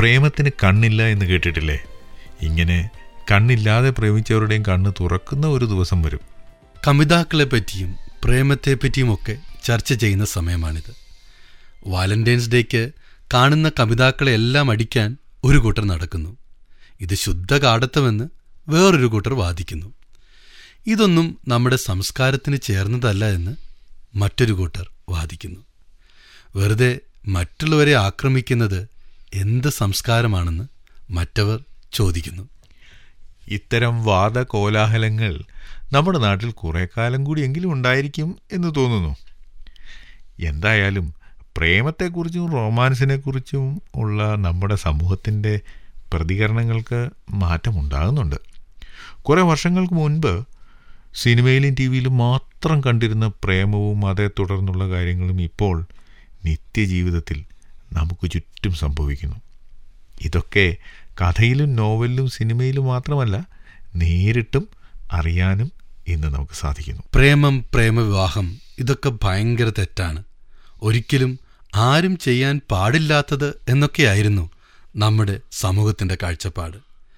പ്രേമത്തിന് കണ്ണില്ല എന്ന് കേട്ടിട്ടില്ലേ? ഇങ്ങനെ കണ്ണില്ലാതെ പ്രേമിച്ചവരുടെയും കണ്ണ് തുറക്കുന്ന ഒരു ദിവസം വരും. കമിതാക്കളെ പറ്റിയും പ്രേമത്തെ പറ്റിയുമൊക്കെ ചർച്ച ചെയ്യുന്ന സമയമാണിത്. വാലന്റൈൻസ് ഡേക്ക് കാണുന്ന കമിതാക്കളെ എല്ലാം അടിക്കാൻ ഒരു കൂട്ടർ നടക്കുന്നു. ഇത് ശുദ്ധ കാടത്തമെന്ന് വേറൊരു കൂട്ടർ വാദിക്കുന്നു. ഇതൊന്നും നമ്മുടെ സംസ്കാരത്തിന് ചേർന്നതല്ല എന്ന് മറ്റൊരു കൂട്ടർ വാദിക്കുന്നു. വെറുതെ മറ്റുള്ളവരെ ആക്രമിക്കുന്നത് എന്ത് സംസ്കാരമാണെന്ന് മറ്റവർ ചോദിക്കുന്നു. ഇത്തരം വാദകോലാഹലങ്ങൾ നമ്മുടെ നാട്ടിൽ കുറേ കാലം കൂടിയെങ്കിലും ഉണ്ടായിരിക്കും എന്ന് തോന്നുന്നു. എന്തായാലും പ്രേമത്തെക്കുറിച്ചും റൊമാൻസിനെക്കുറിച്ചും ഉള്ള നമ്മുടെ സമൂഹത്തിൻ്റെ പ്രതികരണങ്ങൾക്ക് മാറ്റമുണ്ടാകുന്നുണ്ട്. കുറേ വർഷങ്ങൾക്ക് മുൻപ് സിനിമയിലും ടി വിയിലും മാത്രം കണ്ടിരുന്ന പ്രേമവും അതേ തുടർന്നുള്ള കാര്യങ്ങളും ഇപ്പോൾ നിത്യജീവിതത്തിൽ നമുക്ക് ചുറ്റും സംഭവിക്കുന്നു. ഇതൊക്കെ കഥയിലും നോവലിലും സിനിമയിലും മാത്രമല്ല, നേരിട്ടും അറിയാനും ഇന്ന് നമുക്ക് സാധിക്കുന്നു. പ്രേമം, പ്രേമവിവാഹം ഇതൊക്കെ ഭയങ്കര തെറ്റാണ്, ഒരിക്കലും ആരും ചെയ്യാൻ പാടില്ലാത്തത് എന്നൊക്കെയായിരുന്നു നമ്മുടെ സമൂഹത്തിൻ്റെ കാഴ്ചപ്പാട്.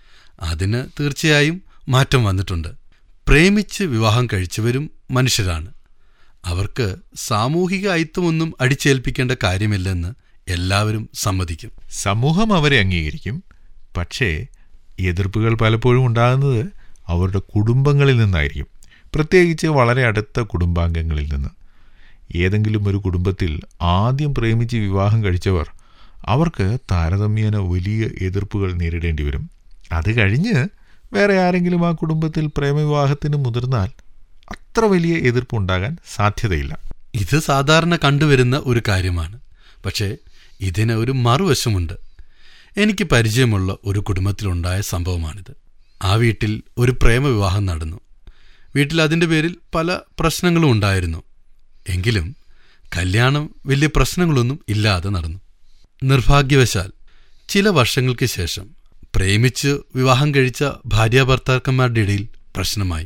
അതിന് തീർച്ചയായും മാറ്റം വന്നിട്ടുണ്ട്. പ്രേമിച്ച് വിവാഹം കഴിച്ചവരും മനുഷ്യരാണ്. അവർക്ക് സാമൂഹിക അയിത്തമൊന്നും അടിച്ചേൽപ്പിക്കേണ്ട കാര്യമില്ലെന്ന് എല്ലാവരും സമ്മതിക്കും. സമൂഹം അവരെ അംഗീകരിക്കും. പക്ഷേ എതിർപ്പുകൾ പലപ്പോഴും ഉണ്ടാകുന്നത് അവരുടെ കുടുംബങ്ങളിൽ നിന്നായിരിക്കും, പ്രത്യേകിച്ച് വളരെ അടുത്ത കുടുംബാംഗങ്ങളിൽ നിന്ന്. ഏതെങ്കിലും ഒരു കുടുംബത്തിൽ ആദ്യം പ്രേമിച്ച് വിവാഹം കഴിച്ചവർ അവർക്ക് താരതമ്യേന വലിയ എതിർപ്പുകൾ നേരിടേണ്ടി വരും. അത് കഴിഞ്ഞ് വേറെ ആരെങ്കിലും ആ കുടുംബത്തിൽ പ്രേമവിവാഹത്തിന് മുതിർന്നാൽ അത്ര വലിയ എതിർപ്പുണ്ടാകാൻ സാധ്യതയില്ല. ഇത് സാധാരണ കണ്ടുവരുന്ന ഒരു കാര്യമാണ്. പക്ഷേ ഇതിന് ഒരു മറുവശമുണ്ട്. എനിക്ക് പരിചയമുള്ള ഒരു കുടുംബത്തിലുണ്ടായ സംഭവമാണിത്. ആ വീട്ടിൽ ഒരു പ്രേമവിവാഹം നടന്നു. വീട്ടിൽ അതിൻ്റെ പേരിൽ പല പ്രശ്നങ്ങളും ഉണ്ടായിരുന്നു. എങ്കിലും കല്യാണം വലിയ പ്രശ്നങ്ങളൊന്നും ഇല്ലാതെ നടന്നു. നിർഭാഗ്യവശാൽ ചില വർഷങ്ങൾക്ക് ശേഷം പ്രേമിച്ച് വിവാഹം കഴിച്ച ഭാര്യാഭർത്താക്കന്മാരുടെ ഇടയിൽ പ്രശ്നമായി.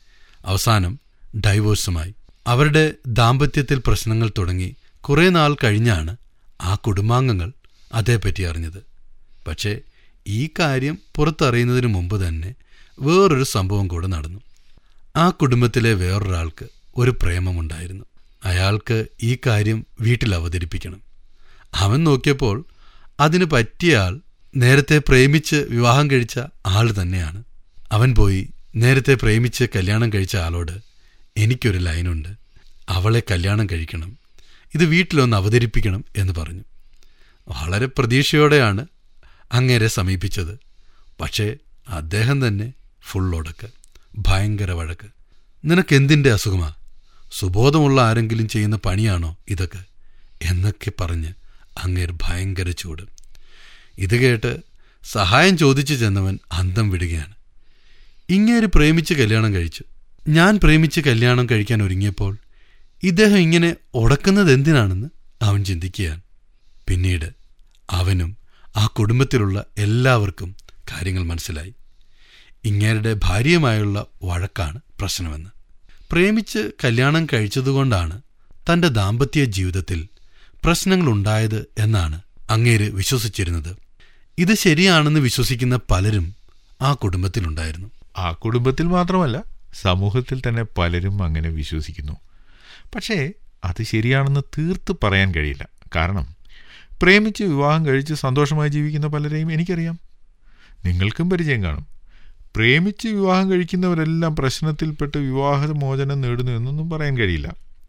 അവസാനം ഡൈവോഴ്സുമായി. അവരുടെ ദാമ്പത്യത്തിൽ പ്രശ്നങ്ങൾ തുടങ്ങി കുറേ നാൾ കഴിഞ്ഞാണ് ആ കുടുംബാംഗങ്ങൾ അതേപ്പറ്റി അറിഞ്ഞത്. പക്ഷേ ഈ കാര്യം പുറത്തറിയുന്നതിന് മുമ്പ് തന്നെ വേറൊരു സംഭവം കൂടെ നടന്നു. ആ കുടുംബത്തിലെ വേറൊരാൾക്ക് ഒരു പ്രേമമുണ്ടായിരുന്നു. അയാൾക്ക് ഈ കാര്യം വീട്ടിൽ അവതരിപ്പിക്കണം. അവൻ നോക്കിയപ്പോൾ അതിന് പറ്റിയ ആൾ നേരത്തെ പ്രേമിച്ച് വിവാഹം കഴിച്ച ആൾ തന്നെയാണ്. അവൻ പോയി നേരത്തെ പ്രേമിച്ച് കല്യാണം കഴിച്ച ആളോട്, എനിക്കൊരു ലൈനുണ്ട്, അവളെ കല്യാണം കഴിക്കണം, ഇത് വീട്ടിലൊന്ന് അവതരിപ്പിക്കണം എന്ന് പറഞ്ഞു. വളരെ പ്രതീക്ഷയോടെയാണ് അങ്ങേരെ സമീപിച്ചത്. പക്ഷേ അദ്ദേഹം തന്നെ ഫുള്ളൊടക്ക്, ഭയങ്കര വഴക്ക്. നിനക്കെന്തിൻ്റെ അസുഖമാ? സുബോധമുള്ള ആരെങ്കിലും ചെയ്യുന്ന പണിയാണോ ഇതൊക്കെ എന്നൊക്കെ പറഞ്ഞ് അങ്ങേര് ഭയങ്കര ചൂട്. ഇത് കേട്ട് സഹായം ചോദിച്ചു ചെന്നവൻ അന്തം വിടുകയാണ്. ഇങ്ങേര് പ്രേമിച്ച് കല്യാണം കഴിച്ചു. ഞാൻ പ്രേമിച്ച് കല്യാണം കഴിക്കാൻ ഒരുങ്ങിയപ്പോൾ ഇദ്ദേഹം ഇങ്ങനെ ഉടക്കുന്നത് എന്തിനാണെന്ന് അവൻ ചിന്തിക്കുകയാണ്. പിന്നീട് അവനും ആ കുടുംബത്തിലുള്ള എല്ലാവർക്കും കാര്യങ്ങൾ മനസ്സിലായി. ഇങ്ങേരുടെ ഭാര്യയുമായുള്ള വഴക്കാണ് പ്രശ്നമെന്ന്. പ്രേമിച്ച് കല്യാണം കഴിച്ചതുകൊണ്ടാണ് തൻ്റെ ദാമ്പത്യ ജീവിതത്തിൽ പ്രശ്നങ്ങളുണ്ടായത് എന്നാണ് അങ്ങേര് വിശ്വസിച്ചിരുന്നത്. ഇത് ശരിയാണെന്ന് വിശ്വസിക്കുന്ന പലരും ആ കുടുംബത്തിലുണ്ടായിരുന്നു. ആ കുടുംബത്തിൽ മാത്രമല്ല, സമൂഹത്തിൽ തന്നെ പലരും അങ്ങനെ വിശ്വസിക്കുന്നു. പക്ഷേ അത് ശരിയാണെന്ന് തീർത്ത് പറയാൻ കഴിയില്ല. കാരണം പ്രേമിച്ച് വിവാഹം കഴിച്ച് സന്തോഷമായി ജീവിക്കുന്ന പലരെയും എനിക്കറിയാം, നിങ്ങൾക്കും പരിചയം കാണും. പ്രേമിച്ച് വിവാഹം കഴിക്കുന്നവരെല്ലാം പ്രശ്നത്തിൽപ്പെട്ട് വിവാഹമോചനം നേടുന്നു എന്നൊന്നും പറയാൻ കഴിയില്ല.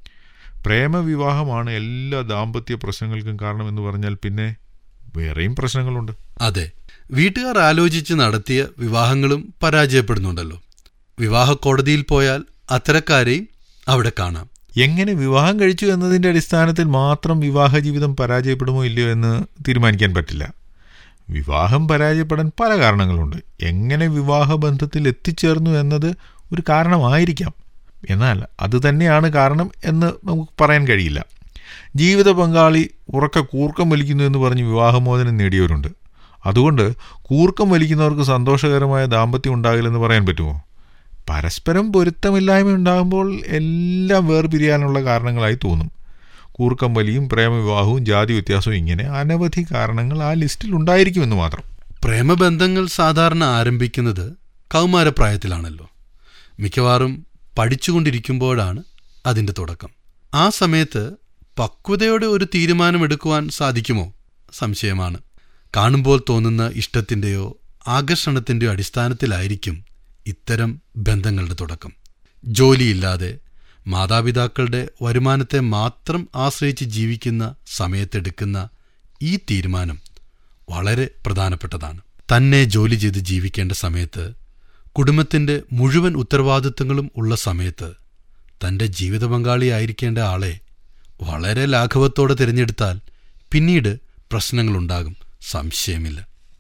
പ്രേമവിവാഹമാണ് എല്ലാ ദാമ്പത്യ പ്രശ്നങ്ങൾക്കും കാരണമെന്ന് പറഞ്ഞാൽ പിന്നെ വേറെയും പ്രശ്നങ്ങളുണ്ട്. അതെ, വീട്ടുകാർ ആലോചിച്ച് നടത്തിയ വിവാഹങ്ങളും പരാജയപ്പെടുന്നുണ്ടല്ലോ. വിവാഹ കോടതിയിൽ പോയാൽ അത്തരക്കാരെയും അവിടെ കാണാം. എങ്ങനെ വിവാഹം കഴിച്ചു എന്നതിൻ്റെ അടിസ്ഥാനത്തിൽ മാത്രം വിവാഹ ജീവിതം പരാജയപ്പെടുമോ ഇല്ലയോ എന്ന് തീരുമാനിക്കാൻ പറ്റില്ല. വിവാഹം പരാജയപ്പെടാൻ പല കാരണങ്ങളുണ്ട്. എങ്ങനെ വിവാഹബന്ധത്തിൽ എത്തിച്ചേർന്നു എന്നത് ഒരു കാരണമായിരിക്കാം, എന്നാൽ അത് തന്നെയാണ് കാരണം എന്ന് നമുക്ക് പറയാൻ കഴിയില്ല. ജീവിത പങ്കാളി ഉറക്ക കൂർക്കം വലിക്കുന്നു എന്ന് പറഞ്ഞ് വിവാഹമോചനം നേടിയവരുണ്ട്. അതുകൊണ്ട് കൂർക്കം വലിക്കുന്നവർക്ക് സന്തോഷകരമായ ദാമ്പത്യം ഉണ്ടാകില്ലെന്ന് പറയാൻ പറ്റുമോ? പരസ്പരം പൊരുത്തമില്ലായ്മ ഉണ്ടാകുമ്പോൾ എല്ലാം വേർപിരിയാനുള്ള കാരണങ്ങളായി തോന്നും. കൂർക്കം വലിയും പ്രേമവിവാഹവും ജാതി വ്യത്യാസവും ഇങ്ങനെ അനവധി കാരണങ്ങൾ ആ ലിസ്റ്റിൽ ഉണ്ടായിരിക്കുമെന്ന് മാത്രം. പ്രേമബന്ധങ്ങൾ സാധാരണ ആരംഭിക്കുന്നത് കൗമാരപ്രായത്തിലാണല്ലോ. മിക്കവാറും പഠിച്ചുകൊണ്ടിരിക്കുമ്പോഴാണ് അതിൻ്റെ തുടക്കം. ആ സമയത്ത് പക്വതയോടെ ഒരു തീരുമാനമെടുക്കുവാൻ സാധിക്കുമോ? സംശയമാണ്. കാണുമ്പോൾ തോന്നുന്ന ഇഷ്ടത്തിൻ്റെയോ ആകർഷണത്തിൻ്റെയോ അടിസ്ഥാനത്തിലായിരിക്കും ഇത്തരം ബന്ധങ്ങളുടെ തുടക്കം. ജോലിയില്ലാതെ മാതാപിതാക്കളുടെ വരുമാനത്തെ മാത്രം ആശ്രയിച്ച് ജീവിക്കുന്ന സമയത്തെടുക്കുന്ന ഈ തീരുമാനം വളരെ പ്രധാനപ്പെട്ടതാണ്. തന്നെ ജോലി ചെയ്ത് ജീവിക്കേണ്ട സമയത്ത്, കുടുംബത്തിൻ്റെ മുഴുവൻ ഉത്തരവാദിത്തങ്ങളും ഉള്ള സമയത്ത് തൻ്റെ ജീവിത പങ്കാളിയായിരിക്കേണ്ട ആളെ വളരെ ലാഘവത്തോടെ തിരഞ്ഞെടുത്താൽ പിന്നീട് പ്രശ്നങ്ങളുണ്ടാകും, സംശയമില്ല.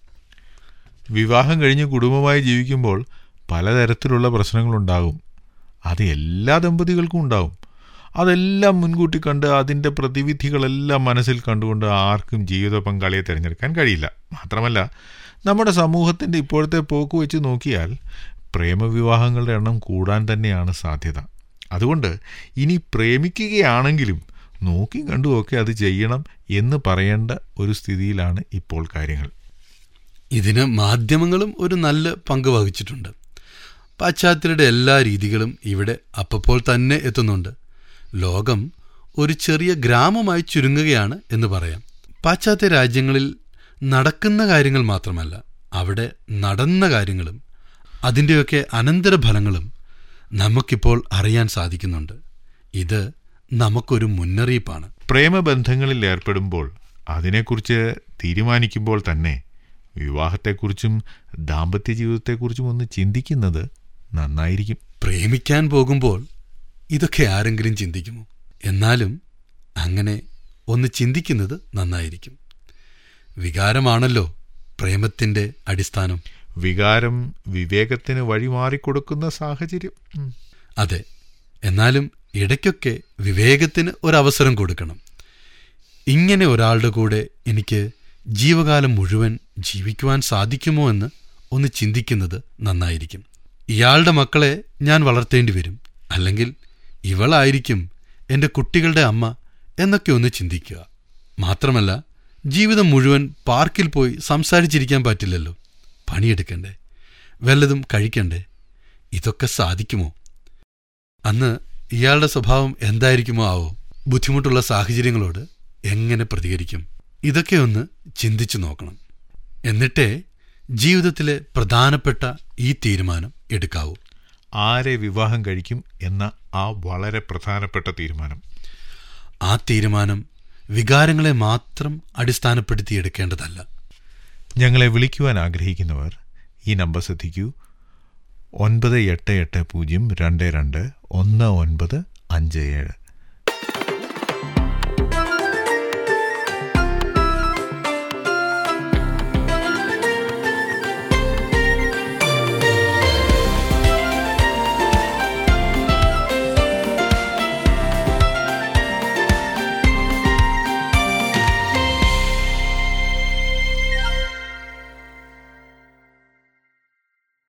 വിവാഹം കഴിഞ്ഞ് കുടുംബമായി ജീവിക്കുമ്പോൾ പലതരത്തിലുള്ള പ്രശ്നങ്ങളുണ്ടാകും. അത് എല്ലാ ദമ്പതികൾക്കും ഉണ്ടാവും. അതെല്ലാം മുൻകൂട്ടി കണ്ട് അതിൻ്റെ പ്രതിവിധികളെല്ലാം മനസ്സിൽ കണ്ടുകൊണ്ട് ആർക്കും ജീവിത പങ്കാളിയെ തിരഞ്ഞെടുക്കാൻ കഴിയില്ല. മാത്രമല്ല, നമ്മുടെ സമൂഹത്തിൻ്റെ ഇപ്പോഴത്തെ പോക്ക് വെച്ച് നോക്കിയാൽ പ്രേമവിവാഹങ്ങളുടെ എണ്ണം കൂടാൻ തന്നെയാണ് സാധ്യത. അതുകൊണ്ട് ഇനി പ്രേമിക്കുകയാണെങ്കിലും നോക്കി കണ്ടുമൊക്കെ അത് ചെയ്യണം എന്ന് പറയേണ്ട ഒരു സ്ഥിതിയിലാണ് ഇപ്പോൾ കാര്യങ്ങൾ. ഇതിന് മാധ്യമങ്ങളും ഒരു നല്ല പങ്ക് വഹിച്ചിട്ടുണ്ട്. പാശ്ചാത്യരുടെ എല്ലാ രീതികളും ഇവിടെ അപ്പോൾ തന്നെ എത്തുന്നുണ്ട്. ലോകം ഒരു ചെറിയ ഗ്രാമമായി ചുരുങ്ങുകയാണ് എന്ന് പറയാം. പാശ്ചാത്യ രാജ്യങ്ങളിൽ നടക്കുന്ന കാര്യങ്ങൾ മാത്രമല്ല, അവിടെ നടന്ന കാര്യങ്ങളും അതിൻ്റെയൊക്കെ അനന്തരഫലങ്ങളും നമുക്കിപ്പോൾ അറിയാൻ സാധിക്കുന്നുണ്ട്. ഇത് നമുക്കൊരു മുന്നറിയിപ്പാണ്. പ്രേമബന്ധങ്ങളിൽ ഏർപ്പെടുമ്പോൾ അതിനെക്കുറിച്ച് തീരുമാനിക്കുമ്പോൾ തന്നെ വിവാഹത്തെക്കുറിച്ചും ദാമ്പത്യ ജീവിതത്തെക്കുറിച്ചും ഒന്ന് ചിന്തിക്കുന്നത് നന്നായിരിക്കും. പ്രേമിക്കാൻ പോകുമ്പോൾ ഇതൊക്കെ ആരെങ്കിലും ചിന്തിക്കുമോ? എന്നാലും അങ്ങനെ ഒന്ന് ചിന്തിക്കുന്നത് നന്നായിരിക്കും. വികാരമാണല്ലോ പ്രേമത്തിൻ്റെ അടിസ്ഥാനം. വികാരം വിവേകത്തിന് വഴിമാറിക്കൊടുക്കുന്ന സാഹചര്യം. അതെ, എന്നാലും ഇടയ്ക്കൊക്കെ വിവേകത്തിന് ഒരവസരം കൊടുക്കണം. ഇങ്ങനെ ഒരാളുടെ കൂടെ എനിക്ക് ജീവകാലം മുഴുവൻ ജീവിക്കുവാൻ സാധിക്കുമോ എന്ന് ഒന്ന് ചിന്തിക്കുന്നത് നന്നായിരിക്കും. ഇയാളുടെ മക്കളെ ഞാൻ വളർത്തേണ്ടി വരും, അല്ലെങ്കിൽ ഇവളായിരിക്കും എൻ്റെ കുട്ടികളുടെ അമ്മ എന്നൊക്കെ ഒന്ന് ചിന്തിക്കുക. മാത്രമല്ല, ജീവിതം മുഴുവൻ പാർക്കിൽ പോയി സംസാരിച്ചിരിക്കാൻ പറ്റില്ലല്ലോ. പണിയെടുക്കണ്ടേ, വല്ലതും കഴിക്കണ്ടേ? ഇതൊക്കെ സാധിക്കുമോ? അന്ന് ഇയാളുടെ സ്വഭാവം എന്തായിരിക്കുമോ ആവോ? ബുദ്ധിമുട്ടുള്ള സാഹചര്യങ്ങളോട് എങ്ങനെ പ്രതികരിക്കും? ഇതൊക്കെ ഒന്ന് ചിന്തിച്ചു നോക്കണം. എന്നിട്ടേ ജീവിതത്തിലെ പ്രധാനപ്പെട്ട ഈ തീരുമാനം എടുക്കാവൂ. ആരെ വിവാഹം കഴിക്കും എന്ന ആ വളരെ പ്രധാനപ്പെട്ട തീരുമാനം. ആ തീരുമാനം വികാരങ്ങളെ മാത്രം അടിസ്ഥാനപ്പെടുത്തി എടുക്കേണ്ടതല്ല. ഞങ്ങളെ വിളിക്കുവാൻ ആഗ്രഹിക്കുന്നവർ ഈ നമ്പർ ശ്രദ്ധിക്കൂ: 9880221957.